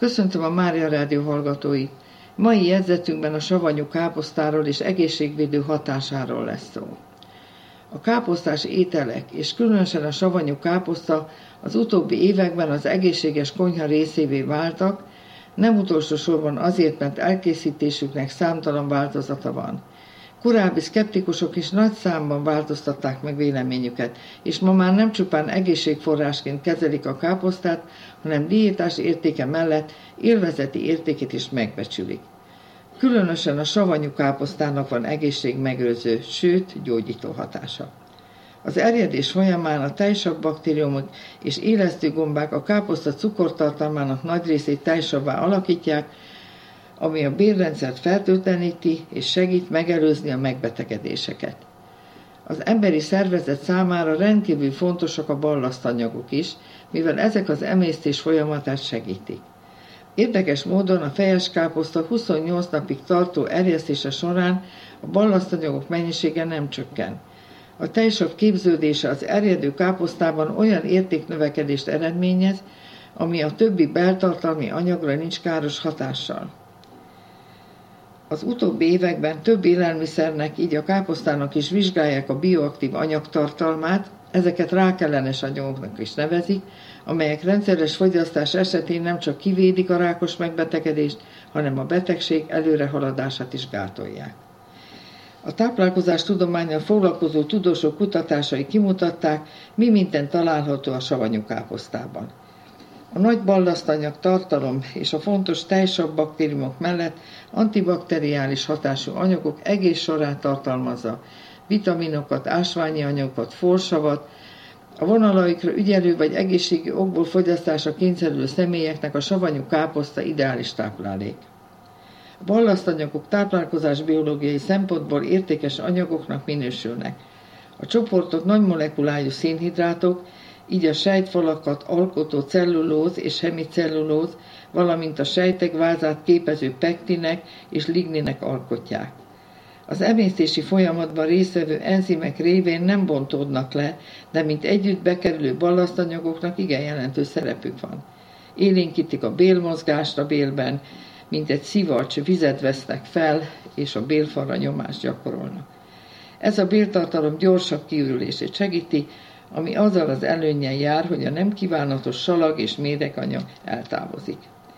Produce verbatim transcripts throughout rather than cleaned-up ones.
Köszöntöm a Mária Rádió hallgatóit! Mai jegyzetünkben a savanyú káposztáról és egészségvédő hatásáról lesz szó. A káposztás ételek, és különösen a savanyú káposzta az utóbbi években az egészséges konyha részévé váltak, nem utolsó sorban azért, mert elkészítésüknek számtalan változata van. Korábbi szkeptikusok is nagy számban változtatták meg véleményüket, és ma már nem csupán egészségforrásként kezelik a káposztát, hanem diétás értéke mellett élvezeti értékét is megbecsülik. Különösen a savanyú káposztának van egészségmegőrző, sőt gyógyító hatása. Az erjedés folyamán a tejsav baktériumok és élesztőgombák a káposzta cukortartalmának nagy részét tejsavvá alakítják, ami a bélrendszert fertőtleníti és segít megelőzni a megbetegedéseket. Az emberi szervezet számára rendkívül fontosak a ballasztanyagok is, mivel ezek az emésztés folyamatát segítik. Érdekes módon a fejes káposzta huszonnyolc napig tartó erjesztése során a ballasztanyagok mennyisége nem csökken. A tejsav képződése az erjedő káposztában olyan értéknövekedést eredményez, ami a többi beltartalmi anyagra nincs káros hatással. Az utóbbi években több élelmiszernek, így a káposztának is vizsgálják a bioaktív anyagtartalmát, ezeket rákellenes anyagoknak is nevezik, amelyek rendszeres fogyasztás esetén nem csak kivédik a rákos megbetegedést, hanem a betegség előrehaladását is gátolják. A táplálkozás tudománnyal foglalkozó tudósok kutatásai kimutatták, mi minden található a savanyú káposztában. A nagy ballasztanyag tartalom és a fontos tejsav baktériumok mellett antibakteriális hatású anyagok egész sorát tartalmazza, vitaminokat, ásványi anyagokat, forsavat, a vonalaikra ügyelő vagy egészségi okból fogyasztásra kényszerülő személyeknek a savanyú káposzta ideális táplálék. A ballasztanyagok táplálkozás biológiai szempontból értékes anyagoknak minősülnek. A csoportok nagy molekulájú szénhidrátok, így a sejtfalakat alkotó cellulóz és hemicellulóz, valamint a sejtek vázát képező pektinek és ligninek alkotják. Az emésztési folyamatban résztvevő enzimek révén nem bontódnak le, de mint együtt bekerülő ballasztanyagoknak igen jelentős szerepük van. Élénkítik a bélmozgást a bélben, mint egy szivacs vizet vesznek fel, és a bélfalra nyomást gyakorolnak. Ez a béltartalom gyorsabb kiürülését segíti, ami azzal az előnnyel jár, hogy a nem kívánatos salag és méreganyag eltávozik.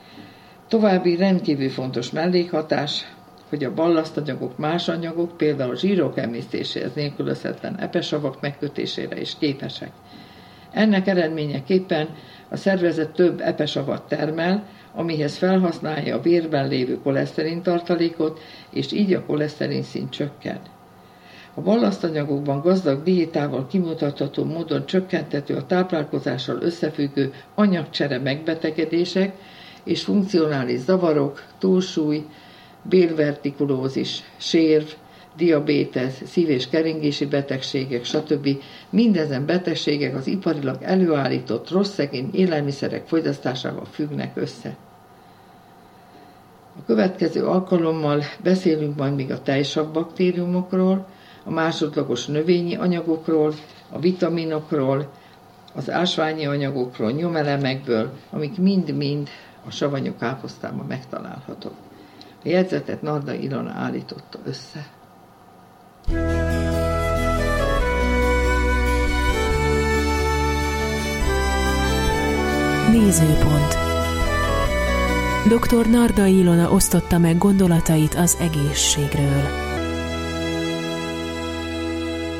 További rendkívül fontos mellékhatás, hogy a ballasztanyagok más anyagok, például a zsírok emésztéséhez nélkülözhetetlen epesavak megkötésére is képesek. Ennek eredményeképpen a szervezet több epesavat termel, amihez felhasználja a vérben lévő koleszterin tartalékot, és így a koleszterin szint csökken. A ballasztanyagokban gazdag diétával kimutatható módon csökkentető a táplálkozással összefüggő anyagcsere megbetegedések és funkcionális zavarok, túlsúly, bélvertikulózis, sérv, diabétesz, szív- és keringési betegségek, stb. Mindezen betegségek az iparilag előállított rosszegény élelmiszerek fogyasztásával függnek össze. A következő alkalommal beszélünk majd még a tejsav baktériumokról, a másodlagos növényi anyagokról, a vitaminokról, az ásványi anyagokról, nyomelemekből, amik mind-mind a savanyú káposztában megtalálhatók. A jegyzetet Narda Ilona állította össze. Nézőpont. doktor Narda Ilona osztotta meg gondolatait az egészségről.